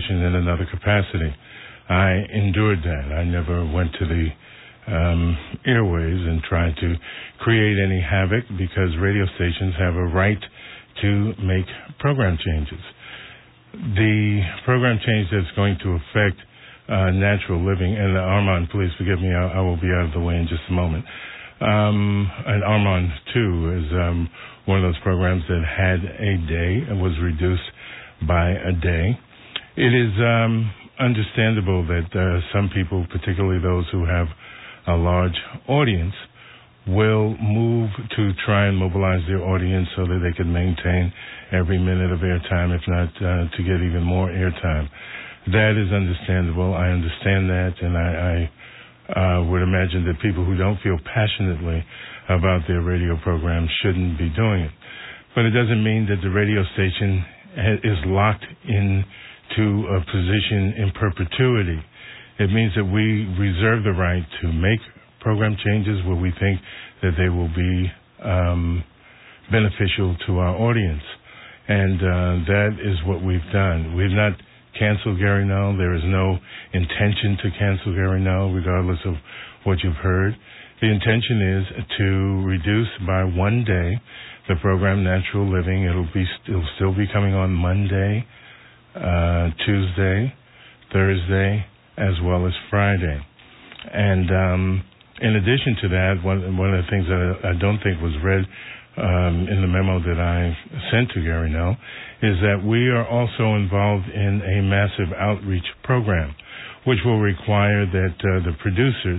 station in another capacity. I endured that. I never went to the airways and tried to create any havoc because radio stations have a right to make program changes. The program change that's going to affect natural living, and Armand, please forgive me, I will be out of the way in just a moment. And Armand, too, is one of those programs that had a day and was reduced by a day. It is understandable that some people, particularly those who have a large audience, will move to try and mobilize their audience so that they can maintain every minute of airtime, if not to get even more airtime. That is understandable. I understand that, and I would imagine that people who don't feel passionately about their radio program shouldn't be doing it. But it doesn't mean that the radio station is locked into a position in perpetuity. It means that we reserve the right to make program changes where we think that they will be beneficial to our audience. And that is what we've done. We've not canceled Gary Null. There is no intention to cancel Gary Null, regardless of what you've heard. The intention is to reduce by one day the program Natural Living. It'll still be coming on Monday, Tuesday, Thursday, as well as Friday. And in addition to that, one of the things that I don't think was read in the memo that I sent to Gary Null is that we are also involved in a massive outreach program, which will require that the producers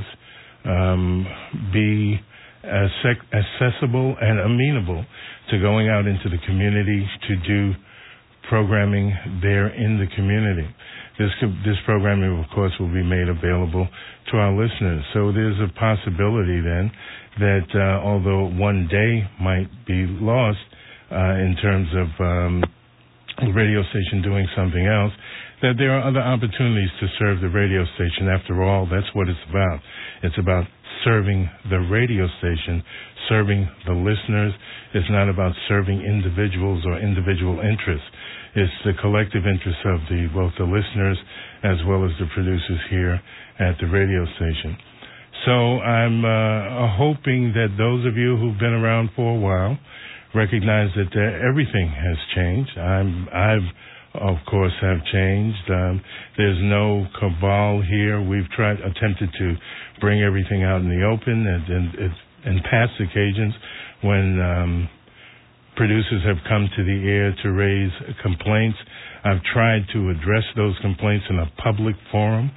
be accessible and amenable to going out into the community to do programming there in the community. This programming, of course, will be made available to our listeners. So there's a possibility then that although one day might be lost in terms of the radio station doing something else, that there are other opportunities to serve the radio station. After all, that's what it's about. It's about serving the radio station, serving the listeners. It's not about serving individuals or individual interests. It's the collective interests of both the listeners as well as the producers here at the radio station. So I'm hoping that those of you who've been around for a while recognize that everything has changed. I've of course have changed. There's no cabal here. We've attempted to bring everything out in the open and past occasions when producers have come to the air to raise complaints. I've tried to address those complaints in a public forum.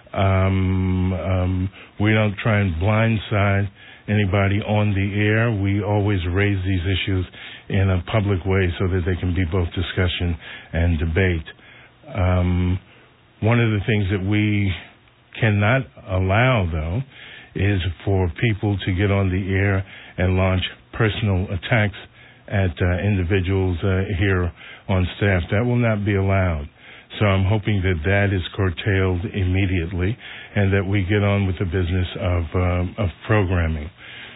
We don't try and blindside anybody on the air. We always raise these issues in a public way so that they can be both discussion and debate. One of the things that we cannot allow, though, is for people to get on the air and launch personal attacks at individuals here on staff. That will not be allowed. So I'm hoping that is curtailed immediately and that we get on with the business of programming.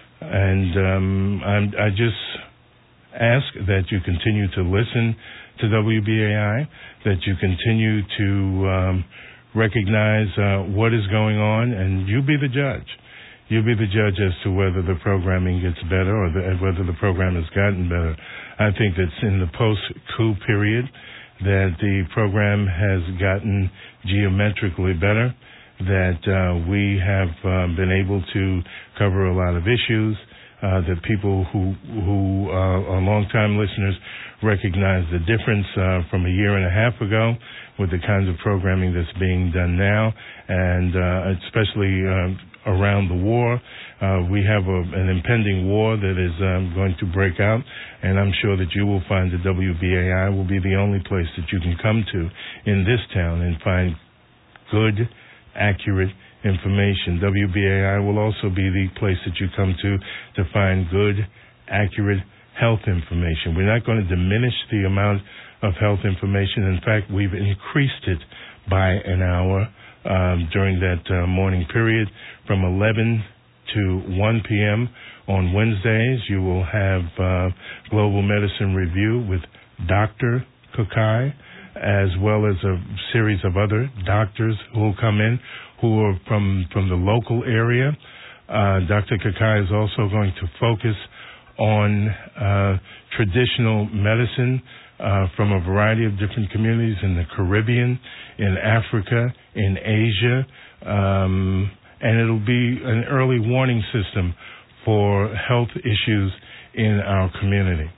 And I just ask that you continue to listen to WBAI, that you continue to recognize what is going on, and you be the judge. You be the judge as to whether the programming gets better or whether the program has gotten better. I think that's in the post-coup period that the program has gotten geometrically better, that we have been able to cover a lot of issues, that people who are long-time listeners recognize the difference from a year and a half ago with the kinds of programming that's being done now, and especially around the war. We have an impending war that is going to break out, and I'm sure that you will find that WBAI will be the only place that you can come to in this town and find good, accurate information. WBAI will also be the place that you come to find good, accurate health information. We're not going to diminish the amount of health information. In fact, we've increased it by an hour during that morning period from 11 to 1 p.m. on Wednesdays. You will have Global Medicine Review with Dr. Kukai, as well as a series of other doctors who will come in who are from the local area. Dr. Kakai is also going to focus on traditional medicine from a variety of different communities in the Caribbean, in Africa, in Asia, and it'll be an early warning system for health issues in our community.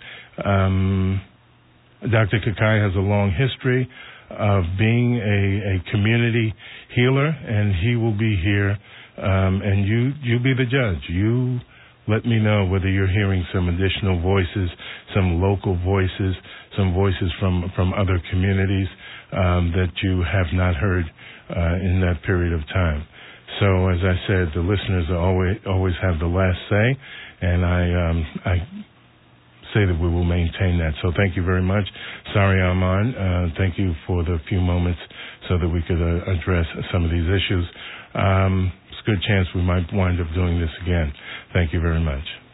Dr. Kakai has a long history of being a community healer, and he will be here, and you be the judge. You let me know whether you're hearing some additional voices, some local voices, some voices from other communities that you have not heard in that period of time. So, as I said, the listeners always have the last say, and I say that we will maintain that. So thank you very much. Sorry, Armand. Thank you for the few moments so that we could address some of these issues. It's a good chance we might wind up doing this again. Thank you very much.